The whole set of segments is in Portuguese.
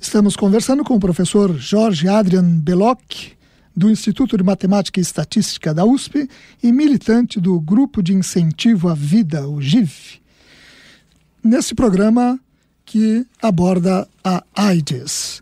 Estamos conversando com o professor Jorge Adrian Belloc, do Instituto de Matemática e Estatística da USP e militante do Grupo de Incentivo à Vida, o GIV, nesse programa que aborda a AIDS.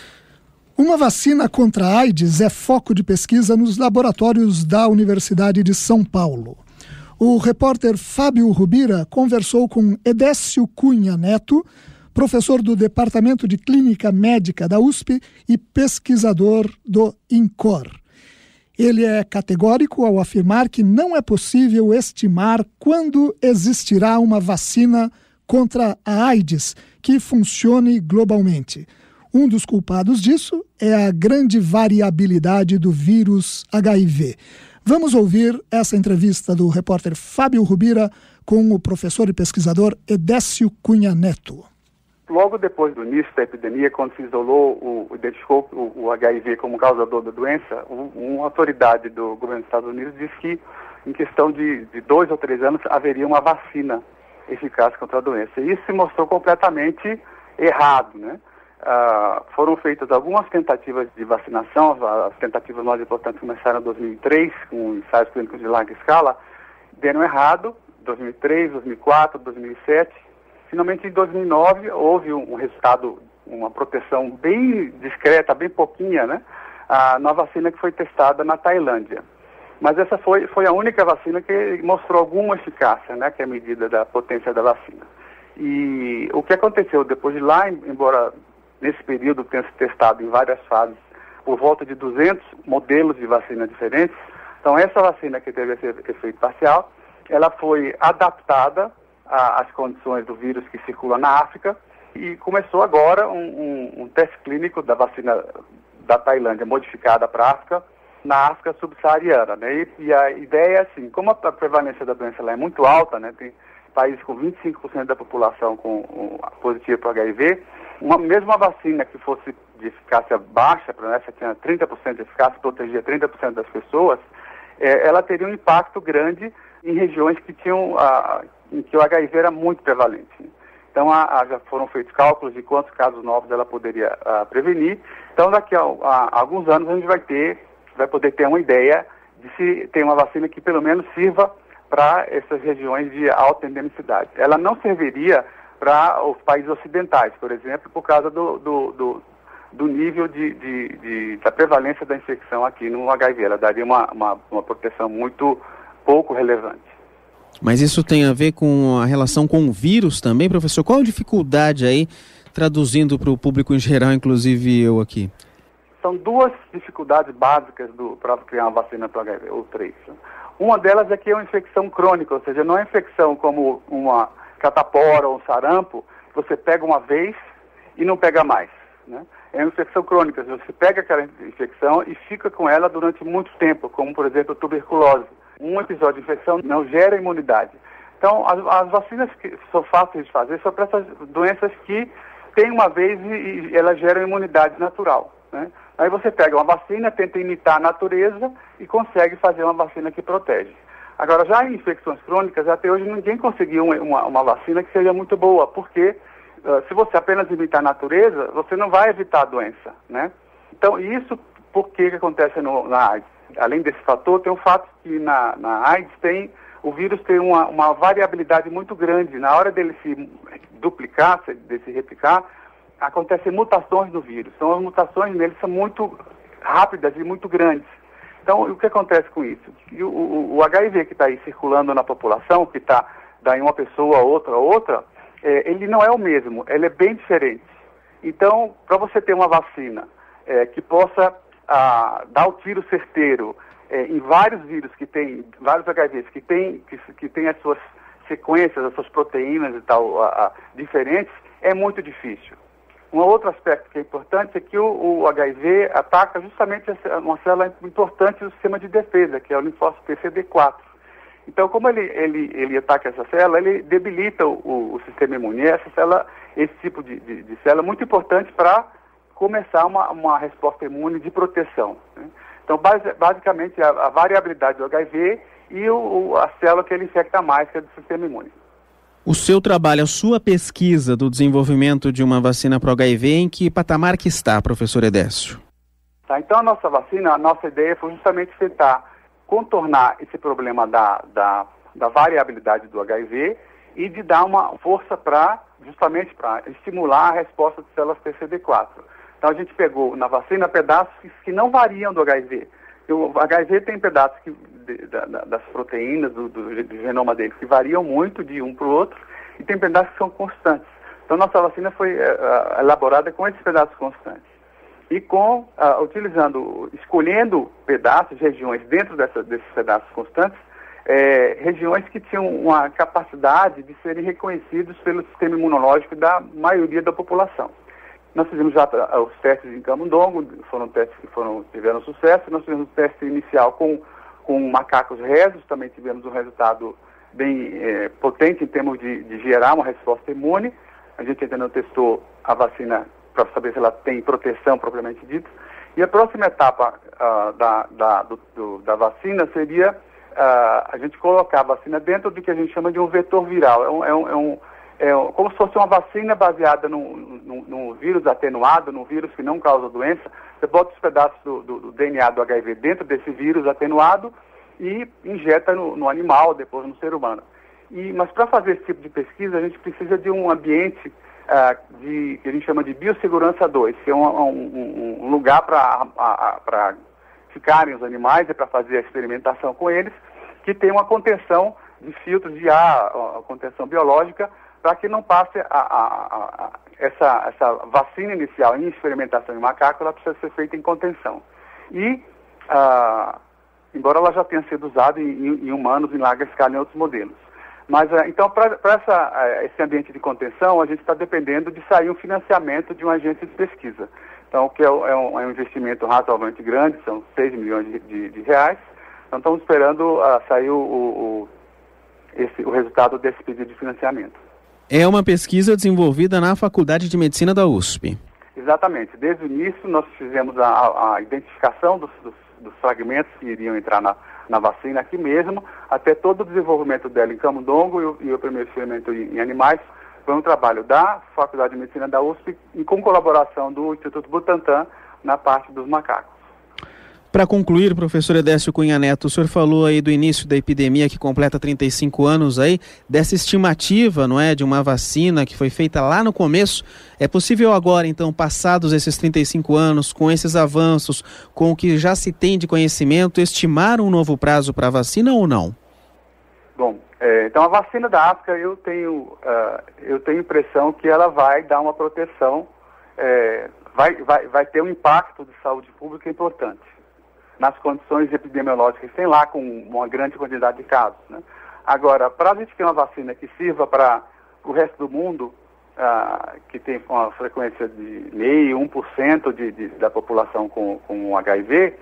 Uma vacina contra a AIDS é foco de pesquisa nos laboratórios da Universidade de São Paulo. O repórter Fábio Rubira conversou com Edécio Cunha Neto, professor do Departamento de Clínica Médica da USP e pesquisador do INCOR. Ele é categórico ao afirmar que não é possível estimar quando existirá uma vacina contra a AIDS que funcione globalmente. Um dos culpados disso é a grande variabilidade do vírus HIV. Vamos ouvir essa entrevista do repórter Fábio Rubira com o professor e pesquisador Edécio Cunha Neto. Logo depois do início da epidemia, quando se identificou o HIV como causador da doença, uma autoridade do governo dos Estados Unidos disse que em questão de 2 ou 3 anos haveria uma vacina eficaz contra a doença. E isso se mostrou completamente errado, né? Foram feitas algumas tentativas de vacinação, as tentativas mais importantes começaram em 2003, com ensaios clínicos de larga escala, deram errado, 2003, 2004, 2007. Finalmente, em 2009, houve um resultado, uma proteção bem discreta, bem pouquinha, né? Na vacina que foi testada na Tailândia. Mas essa foi a única vacina que mostrou alguma eficácia, né? Que é a medida da potência da vacina. E o que aconteceu depois de lá, embora nesse período tenha se testado em várias fases, por volta de 200 modelos de vacina diferentes, então essa vacina que teve esse efeito parcial, ela foi adaptada às condições do vírus que circula na África e começou agora um teste clínico da vacina da Tailândia modificada para a África, na África subsaariana, né? E a ideia é assim, como a prevalência da doença lá é muito alta, né? Tem países com 25% da população positiva para HIV, mesmo uma vacina que fosse de eficácia baixa, essa tinha 30% de eficácia, protegia 30% das pessoas, ela teria um impacto grande em regiões que tinham em que o HIV era muito prevalente. Então, já foram feitos cálculos de quantos casos novos ela poderia prevenir. Então, daqui a alguns anos, a gente vai poder ter uma ideia de se tem uma vacina que pelo menos sirva para essas regiões de alta endemicidade. Ela não serviria para os países ocidentais, por exemplo, por causa do nível da prevalência da infecção aqui no HIV. Ela daria uma proteção muito pouco relevante. Mas isso tem a ver com a relação com o vírus também, professor? Qual a dificuldade aí, traduzindo para o público em geral, inclusive eu aqui? São 2 dificuldades básicas para criar uma vacina para o HIV, ou 3. Uma delas é que é uma infecção crônica, ou seja, não é infecção como uma catapora ou um sarampo, você pega uma vez e não pega mais, né? É uma infecção crônica, você pega aquela infecção e fica com ela durante muito tempo, como, por exemplo, tuberculose. Um episódio de infecção não gera imunidade. Então, as vacinas que são fáceis de fazer são para essas doenças que tem uma vez e elas geram imunidade natural, né? Aí você pega uma vacina, tenta imitar a natureza e consegue fazer uma vacina que protege. Agora, já em infecções crônicas, até hoje ninguém conseguiu uma vacina que seja muito boa, porque se você apenas imitar a natureza, você não vai evitar a doença, né? Então, isso por que acontece na AIDS? Além desse fator, tem o fato que na AIDS o vírus tem uma variabilidade muito grande. Na hora dele se duplicar, de se replicar, acontecem mutações no vírus. Então, as mutações nele são muito rápidas e muito grandes. Então, o que acontece com isso? O HIV que está aí circulando na população, que está daí uma pessoa, outra, ele não é o mesmo, ele é bem diferente. Então, para você ter uma vacina que possa dar o tiro certeiro em vários vírus vários HIVs que tem as suas sequências, as suas proteínas e tal, diferentes, é muito difícil. Um outro aspecto que é importante é que o HIV ataca justamente uma célula importante do sistema de defesa, que é o linfócito TCD4. Então, como ele ataca essa célula, ele debilita o sistema imune. Esse tipo de célula é muito importante para começar uma resposta imune de proteção, né? Então, basicamente, a variabilidade do HIV e a célula que ele infecta mais, que é do sistema imune. O seu trabalho, a sua pesquisa do desenvolvimento de uma vacina para o HIV, em que patamar que está, professor Edécio? Tá, então a nossa vacina, a nossa ideia foi justamente tentar contornar esse problema da variabilidade do HIV e de dar uma força justamente para estimular a resposta de células TCD4. Então a gente pegou na vacina pedaços que não variam do HIV. O HIV tem pedaços das proteínas, do genoma dele, que variam muito de um para o outro, e tem pedaços que são constantes. Então nossa vacina foi elaborada com esses pedaços constantes. E escolhendo pedaços, regiões dentro desses pedaços constantes, regiões que tinham uma capacidade de serem reconhecidos pelo sistema imunológico da maioria da população. Nós fizemos já os testes em camundongo, foram testes que tiveram sucesso. Nós fizemos um teste inicial com macacos rezos, também tivemos um resultado bem potente em termos de gerar uma resposta imune. A gente ainda não testou a vacina para saber se ela tem proteção propriamente dita. E a próxima etapa da vacina seria a gente colocar a vacina dentro do que a gente chama de um vetor viral. Como se fosse uma vacina baseada num vírus atenuado, num vírus que não causa doença. Você bota os pedaços do DNA do HIV dentro desse vírus atenuado e injeta no animal, depois no ser humano. Mas para fazer esse tipo de pesquisa, a gente precisa de um ambiente que a gente chama de biossegurança 2, que é um lugar para ficarem os animais e para fazer a experimentação com eles, que tem uma contenção de filtros de ar, uma contenção biológica, para que não passe essa vacina inicial em experimentação em macaco, ela precisa ser feita em contenção. Embora ela já tenha sido usada em humanos em larga escala em outros modelos. Mas, então, para esse ambiente de contenção, a gente está dependendo de sair um financiamento de uma agência de pesquisa. Então, que é um investimento razoavelmente grande, são 6 milhões de reais. Então, estamos esperando sair o resultado desse pedido de financiamento. É uma pesquisa desenvolvida na Faculdade de Medicina da USP. Exatamente. Desde o início, nós fizemos a identificação dos fragmentos que iriam entrar na vacina aqui mesmo, até todo o desenvolvimento dela em camundongo e o primeiro experimento em animais. Foi um trabalho da Faculdade de Medicina da USP e com colaboração do Instituto Butantan na parte dos macacos. Para concluir, professor Edécio Cunha Neto, o senhor falou aí do início da epidemia que completa 35 anos aí, dessa estimativa, não é, de uma vacina que foi feita lá no começo. É possível agora, então, passados esses 35 anos, com esses avanços, com o que já se tem de conhecimento, estimar um novo prazo para a vacina ou não? Bom, então a vacina da África, eu tenho impressão que ela vai dar uma proteção, vai ter um impacto de saúde pública importante nas condições epidemiológicas que tem lá, com uma grande quantidade de casos, né? Agora, para a gente ter uma vacina que sirva para o resto do mundo, que tem uma frequência de 0,5%, 1% da população com HIV,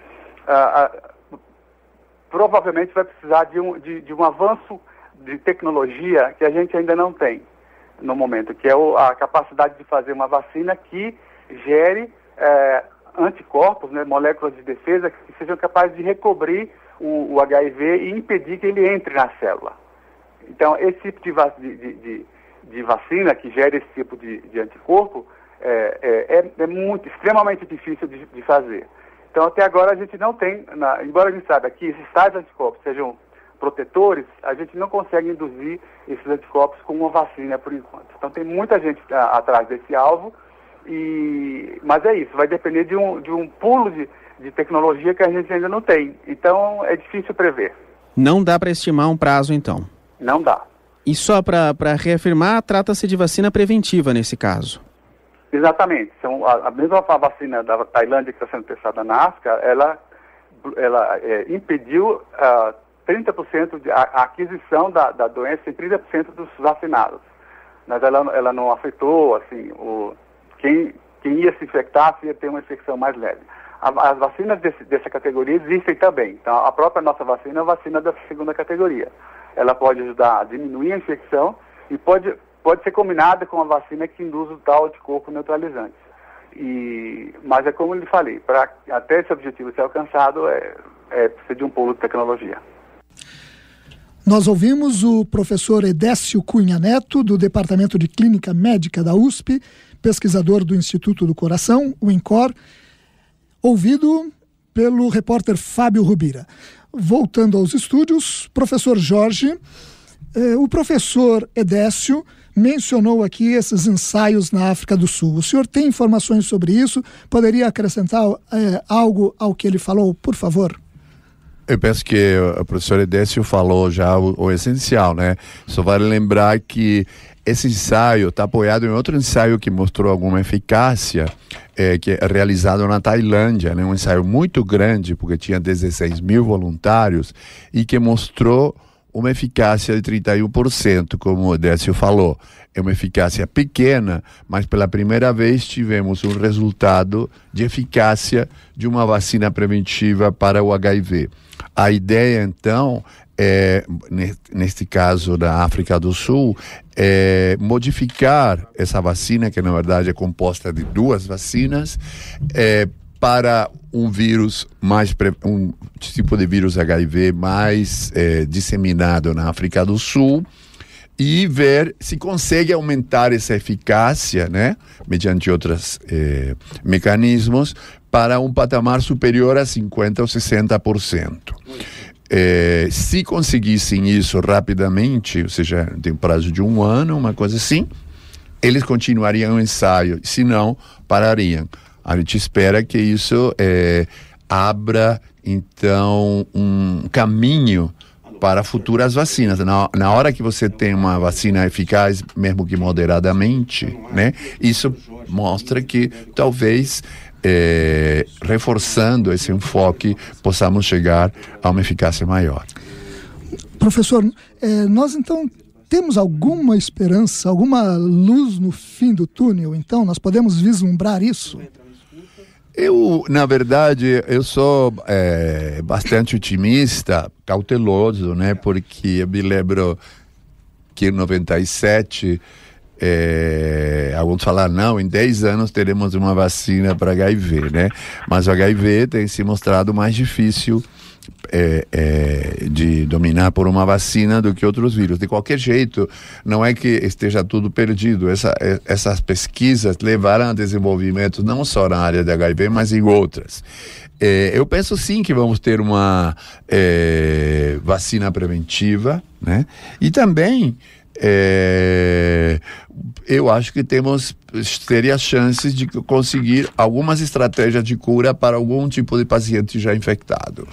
provavelmente vai precisar de um avanço de tecnologia que a gente ainda não tem no momento, que é a capacidade de fazer uma vacina que gere anticorpos, né, moléculas de defesa que sejam capazes de recobrir o HIV e impedir que ele entre na célula. Então, esse tipo de vacina que gera esse tipo de anticorpo é extremamente difícil de fazer. Então, até agora a gente não tem, embora a gente saiba que esses tais anticorpos sejam protetores, a gente não consegue induzir esses anticorpos com uma vacina por enquanto. Então, tem muita gente atrás desse alvo, mas é isso, vai depender de um pulo de tecnologia que a gente ainda não tem. Então, é difícil prever. Não dá para estimar um prazo, então? Não dá. E só para reafirmar, trata-se de vacina preventiva nesse caso? Exatamente. A mesma vacina da Tailândia que está sendo testada na África, ela impediu 30% a aquisição da doença em 30% dos vacinados. Mas ela não afetou, assim, quem ia se infectar ia ter uma infecção mais leve. As vacinas dessa categoria existem também. Então, a própria nossa vacina é a vacina da segunda categoria. Ela pode ajudar a diminuir a infecção e pode ser combinada com uma vacina que induz o tal anticorpo neutralizante. Mas é como eu lhe falei, até esse objetivo ser alcançado, precisa de um pulo de tecnologia. Nós ouvimos o professor Edécio Cunha Neto, do Departamento de Clínica Médica da USP, pesquisador do Instituto do Coração, o INCOR, ouvido pelo repórter Fábio Rubira. Voltando aos estúdios, professor Jorge, o professor Edécio mencionou aqui esses ensaios na África do Sul. O senhor tem informações sobre isso? Poderia acrescentar algo ao que ele falou, por favor? Eu penso que o professor Edécio falou já o essencial, né? Só vale lembrar que esse ensaio está apoiado em outro ensaio que mostrou alguma eficácia, que é realizado na Tailândia, né? Um ensaio muito grande, porque tinha 16 mil voluntários, e que mostrou uma eficácia de 31%, como o Edécio falou. É uma eficácia pequena, mas pela primeira vez tivemos um resultado de eficácia de uma vacina preventiva para o HIV. A ideia, então, neste caso da África do Sul, é modificar essa vacina, que na verdade é composta de duas vacinas, para um vírus um tipo de vírus HIV mais disseminado na África do Sul, e ver se consegue aumentar essa eficácia, né, mediante outros mecanismos, para um patamar superior a 50% ou 60%. Se conseguissem isso rapidamente, ou seja, tem um prazo de 1 ano, uma coisa assim, eles continuariam o ensaio, se não, parariam. A gente espera que isso abra, então, um caminho para futuras vacinas. Na hora que você tem uma vacina eficaz, mesmo que moderadamente, né, isso mostra que talvez, reforçando esse enfoque, possamos chegar a uma eficácia maior. Professor, nós então temos alguma esperança, alguma luz no fim do túnel? Então, nós podemos vislumbrar isso? Na verdade, eu sou bastante otimista, cauteloso, né? Porque eu me lembro que em 97, alguns falaram, não, em 10 anos teremos uma vacina para HIV, né? Mas o HIV tem se mostrado mais difícil de dominar por uma vacina do que outros vírus. De qualquer jeito, não é que esteja tudo perdido. Essas pesquisas levaram a desenvolvimento não só na área de HIV, mas em outras. Eu penso sim que vamos ter uma vacina preventiva, né? E também eu acho que teria chances de conseguir algumas estratégias de cura para algum tipo de paciente já infectado.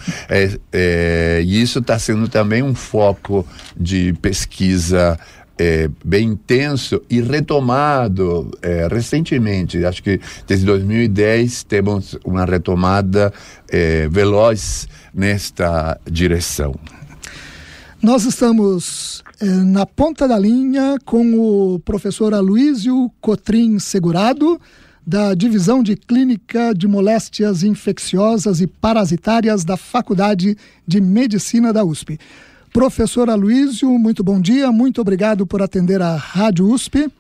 E isso está sendo também um foco de pesquisa bem intenso e retomado recentemente. Acho que desde 2010 temos uma retomada veloz nesta direção. Nós estamos na ponta da linha com o professor Aloísio Cotrim Segurado, da Divisão de Clínica de Moléstias Infecciosas e Parasitárias da Faculdade de Medicina da USP. Professor Aloísio, muito bom dia, muito obrigado por atender a Rádio USP.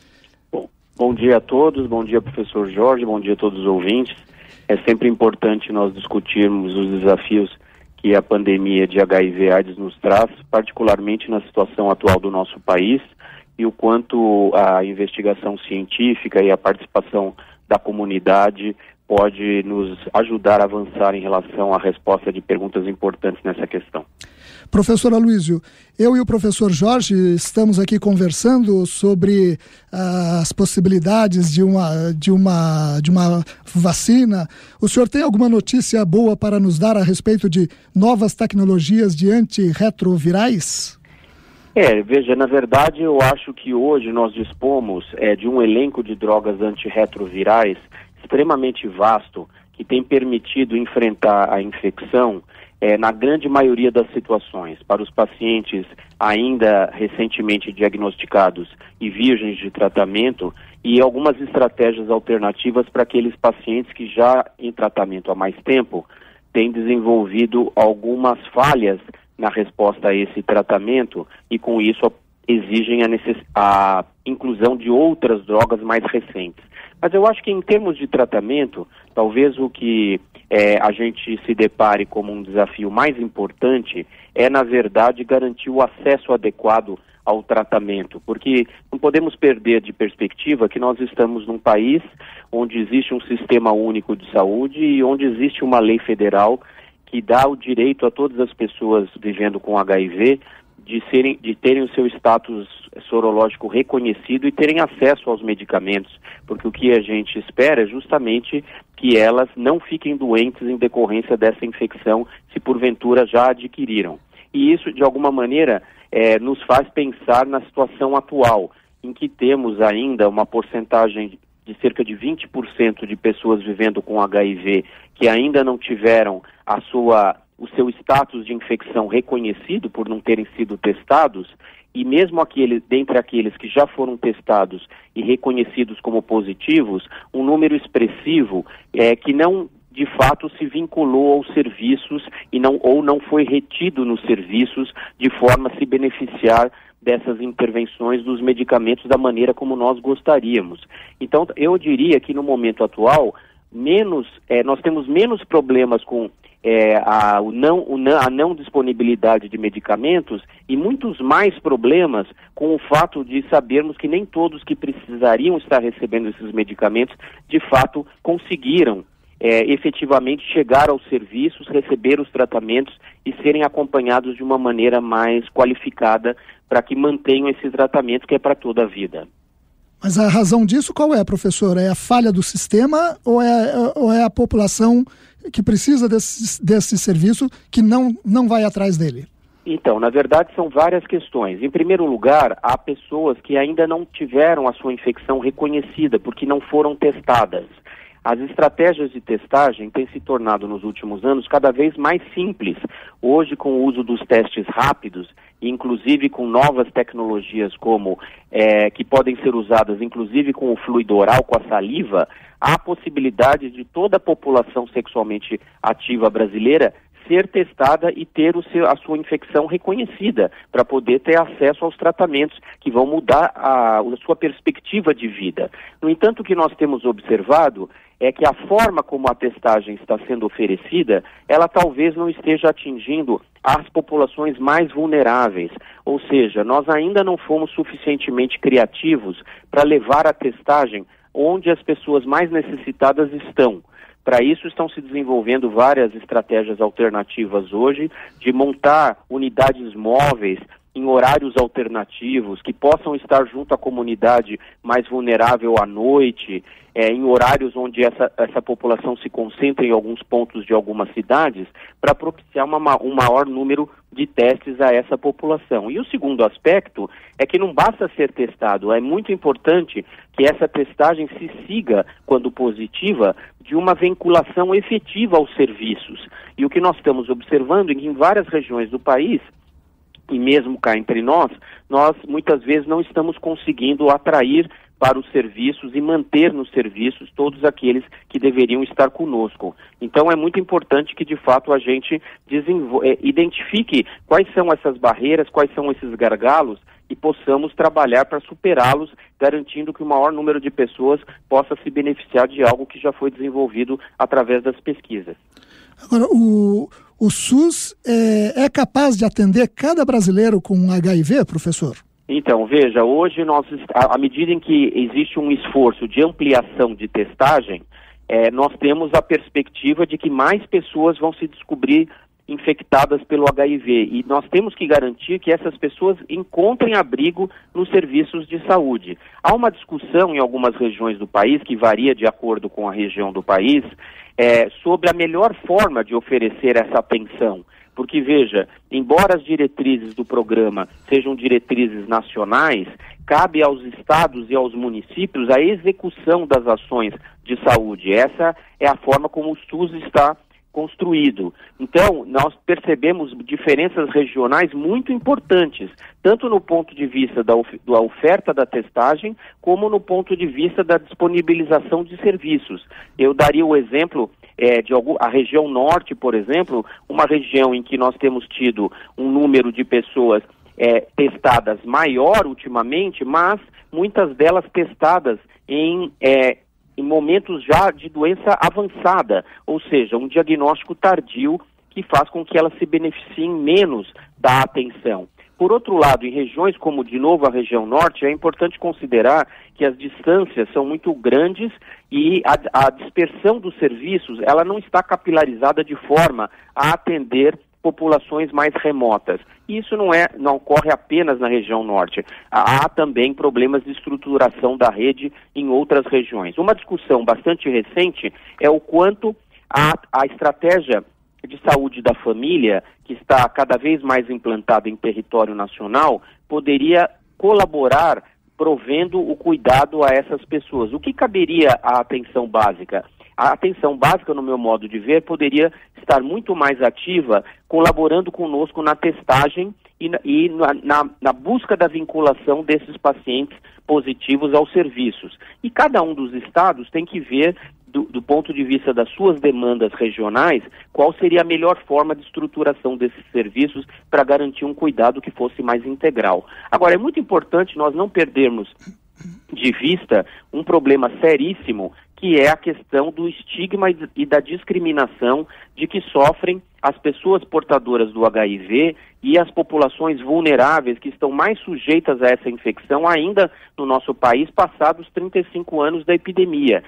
Bom dia a todos, bom dia professor Jorge, bom dia a todos os ouvintes. É sempre importante nós discutirmos os desafios que a pandemia de HIV/AIDS nos traz, particularmente na situação atual do nosso país, e o quanto a investigação científica e a participação da comunidade pode nos ajudar a avançar em relação à resposta de perguntas importantes nessa questão. Professor Aloísio, eu e o professor Jorge estamos aqui conversando sobre as possibilidades de uma vacina. O senhor tem alguma notícia boa para nos dar a respeito de novas tecnologias de antirretrovirais? Veja, na verdade eu acho que hoje nós dispomos de um elenco de drogas antirretrovirais extremamente vasto, que tem permitido enfrentar a infecção na grande maioria das situações, para os pacientes ainda recentemente diagnosticados e virgens de tratamento, e algumas estratégias alternativas para aqueles pacientes que já em tratamento há mais tempo têm desenvolvido algumas falhas na resposta a esse tratamento e com isso exigem a inclusão de outras drogas mais recentes. Mas eu acho que em termos de tratamento, talvez o que a gente se depare como um desafio mais importante é, na verdade, garantir o acesso adequado ao tratamento, porque não podemos perder de perspectiva que nós estamos num país onde existe um sistema único de saúde e onde existe uma lei federal que dá o direito a todas as pessoas vivendo com HIV de terem o seu status sorológico reconhecido e terem acesso aos medicamentos, porque o que a gente espera é justamente que elas não fiquem doentes em decorrência dessa infecção, se porventura já adquiriram. E isso, de alguma maneira, nos faz pensar na situação atual, em que temos ainda uma porcentagem de cerca de 20% de pessoas vivendo com HIV que ainda não tiveram o seu status de infecção reconhecido por não terem sido testados, e mesmo dentre aqueles que já foram testados e reconhecidos como positivos, um número expressivo que não de fato se vinculou aos serviços ou não foi retido nos serviços de forma a se beneficiar dessas intervenções dos medicamentos da maneira como nós gostaríamos. Então, eu diria que no momento atual, nós temos menos problemas com a não disponibilidade de medicamentos e muitos mais problemas com o fato de sabermos que nem todos que precisariam estar recebendo esses medicamentos, de fato, conseguiram efetivamente chegar aos serviços, receber os tratamentos e serem acompanhados de uma maneira mais qualificada para que mantenham esse tratamento que é para toda a vida. Mas a razão disso qual é, professor? É a falha do sistema ou é a população que precisa desse serviço que não vai atrás dele? Então, na verdade, são várias questões. Em primeiro lugar, há pessoas que ainda não tiveram a sua infecção reconhecida porque não foram testadas. As estratégias de testagem têm se tornado nos últimos anos cada vez mais simples. Hoje, com o uso dos testes rápidos, inclusive com novas tecnologias que podem ser usadas inclusive com o fluido oral, com a saliva, há a possibilidade de toda a população sexualmente ativa brasileira ser testada e ter a sua infecção reconhecida, para poder ter acesso aos tratamentos que vão mudar a sua perspectiva de vida. No entanto, o que nós temos observado é que a forma como a testagem está sendo oferecida, ela talvez não esteja atingindo as populações mais vulneráveis. Ou seja, nós ainda não fomos suficientemente criativos para levar a testagem onde as pessoas mais necessitadas estão. Para isso estão se desenvolvendo várias estratégias alternativas hoje, de montar unidades móveis em horários alternativos, que possam estar junto à comunidade mais vulnerável à noite, em horários onde essa população se concentra em alguns pontos de algumas cidades, para propiciar um maior número de testes a essa população. E o segundo aspecto é que não basta ser testado, é muito importante que essa testagem se siga, quando positiva, de uma vinculação efetiva aos serviços. E o que nós estamos observando é que em várias regiões do país, e mesmo cá entre nós muitas vezes não estamos conseguindo atrair para os serviços e manter nos serviços todos aqueles que deveriam estar conosco. Então é muito importante que de fato a gente identifique quais são essas barreiras, quais são esses gargalos e possamos trabalhar para superá-los, garantindo que o maior número de pessoas possa se beneficiar de algo que já foi desenvolvido através das pesquisas. Agora, o SUS é capaz de atender cada brasileiro com HIV, professor? Então, veja, hoje à medida em que existe um esforço de ampliação de testagem, nós temos a perspectiva de que mais pessoas vão se descobrir infectadas pelo HIV, e nós temos que garantir que essas pessoas encontrem abrigo nos serviços de saúde. Há uma discussão em algumas regiões do país, que varia de acordo com a região do país, sobre a melhor forma de oferecer essa atenção. Porque, veja, embora as diretrizes do programa sejam diretrizes nacionais, cabe aos estados e aos municípios a execução das ações de saúde. Essa é a forma como o SUS está construído. Então, nós percebemos diferenças regionais muito importantes, tanto no ponto de vista da oferta da testagem, como no ponto de vista da disponibilização de serviços. Eu daria o exemplo a região norte, por exemplo, uma região em que nós temos tido um número de pessoas testadas maior ultimamente, mas muitas delas testadas em em momentos já de doença avançada, ou seja, um diagnóstico tardio que faz com que elas se beneficiem menos da atenção. Por outro lado, em regiões como, de novo, a região norte, é importante considerar que as distâncias são muito grandes e a dispersão dos serviços, ela não está capilarizada de forma a atender populações mais remotas. E isso não ocorre apenas na região norte. Há também problemas de estruturação da rede em outras regiões. Uma discussão bastante recente é o quanto a estratégia de saúde da família, que está cada vez mais implantada em território nacional, poderia colaborar provendo o cuidado a essas pessoas. O que caberia à atenção básica? A atenção básica, no meu modo de ver, poderia estar muito mais ativa, colaborando conosco na testagem e na busca da vinculação desses pacientes positivos aos serviços. E cada um dos estados tem que ver, do ponto de vista das suas demandas regionais, qual seria a melhor forma de estruturação desses serviços para garantir um cuidado que fosse mais integral. Agora, é muito importante nós não perdermos de vista um problema seríssimo, que é a questão do estigma e da discriminação de que sofrem as pessoas portadoras do HIV e as populações vulneráveis que estão mais sujeitas a essa infecção ainda no nosso país, passados 35 anos da epidemia.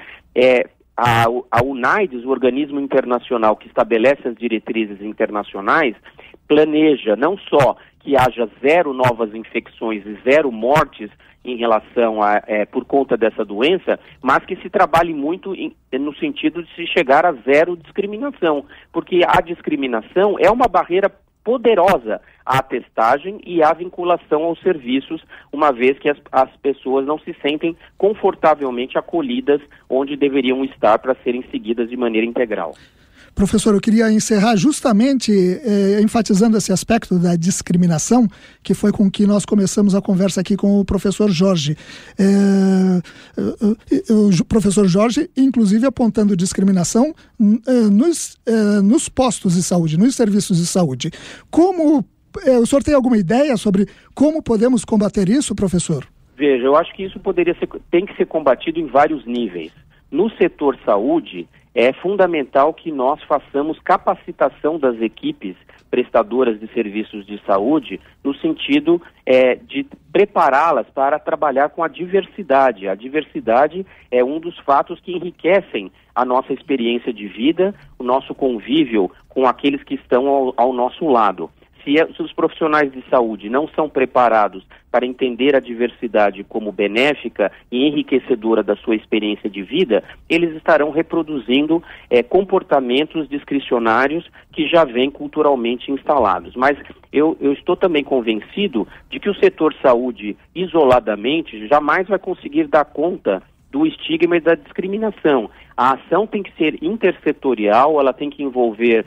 A UNAIDS, o organismo internacional que estabelece as diretrizes internacionais, planeja não só que haja 0 novas infecções e 0 mortes em relação por conta dessa doença, mas que se trabalhe muito no sentido de se chegar a 0 discriminação, porque a discriminação é uma barreira poderosa à testagem e à vinculação aos serviços, uma vez que as pessoas não se sentem confortavelmente acolhidas onde deveriam estar para serem seguidas de maneira integral. Professor, eu queria encerrar justamente enfatizando esse aspecto da discriminação, que foi com que nós começamos a conversa aqui com o professor Jorge. O professor Jorge, inclusive, apontando discriminação nos postos de saúde, nos serviços de saúde. O senhor tem alguma ideia sobre como podemos combater isso, professor? Veja, eu acho que isso tem que ser combatido em vários níveis. No setor saúde, é fundamental que nós façamos capacitação das equipes prestadoras de serviços de saúde no sentido de prepará-las para trabalhar com a diversidade. A diversidade é um dos fatos que enriquecem a nossa experiência de vida, o nosso convívio com aqueles que estão ao nosso lado. Se os profissionais de saúde não são preparados para entender a diversidade como benéfica e enriquecedora da sua experiência de vida, eles estarão reproduzindo comportamentos discricionários que já vêm culturalmente instalados. Mas eu estou também convencido de que o setor saúde, isoladamente, jamais vai conseguir dar conta do estigma e da discriminação. A ação tem que ser intersetorial, ela tem que envolver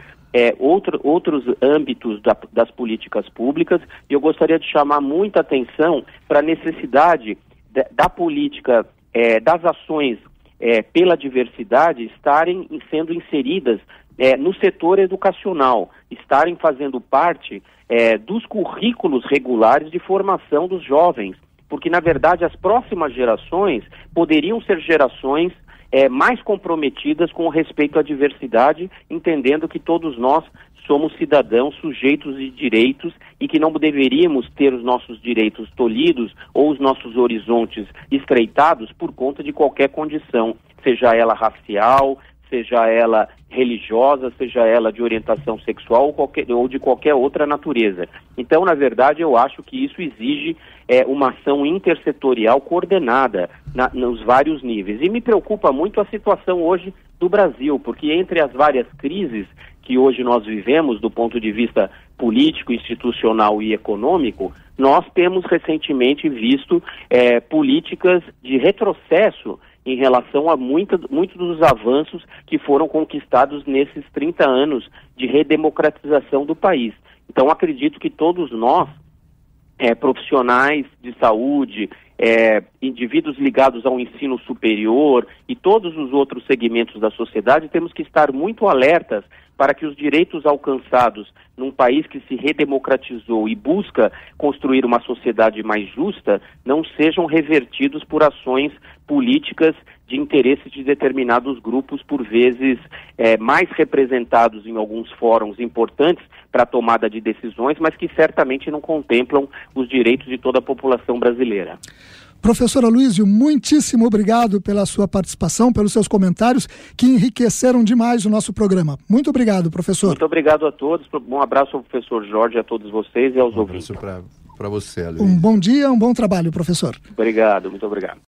outros âmbitos das políticas públicas, e eu gostaria de chamar muita atenção para a necessidade da política, das ações pela diversidade estarem sendo inseridas no setor educacional, estarem fazendo parte dos currículos regulares de formação dos jovens, porque, na verdade, as próximas gerações poderiam ser gerações mais comprometidas com respeito à diversidade, entendendo que todos nós somos cidadãos sujeitos de direitos e que não deveríamos ter os nossos direitos tolhidos ou os nossos horizontes estreitados por conta de qualquer condição, seja ela racial, seja ela religiosa, seja ela de orientação sexual ou de qualquer outra natureza. Então, na verdade, eu acho que isso exige uma ação intersetorial coordenada nos vários níveis. E me preocupa muito a situação hoje do Brasil, porque entre as várias crises que hoje nós vivemos do ponto de vista político, institucional e econômico, nós temos recentemente visto políticas de retrocesso em relação a muitos dos avanços que foram conquistados nesses 30 anos de redemocratização do país. Então, acredito que todos nós, profissionais de saúde, indivíduos ligados ao ensino superior e todos os outros segmentos da sociedade, temos que estar muito alertas para que os direitos alcançados num país que se redemocratizou e busca construir uma sociedade mais justa não sejam revertidos por ações políticas de interesse de determinados grupos, por vezes mais representados em alguns fóruns importantes para a tomada de decisões, mas que certamente não contemplam os direitos de toda a população brasileira. Professor Aloysio, muitíssimo obrigado pela sua participação, pelos seus comentários, que enriqueceram demais o nosso programa. Muito obrigado, professor. Muito obrigado a todos. Um abraço ao professor Jorge, a todos vocês e aos ouvintes. Para você, Aloysio. Um bom dia, um bom trabalho, professor. Obrigado, muito obrigado.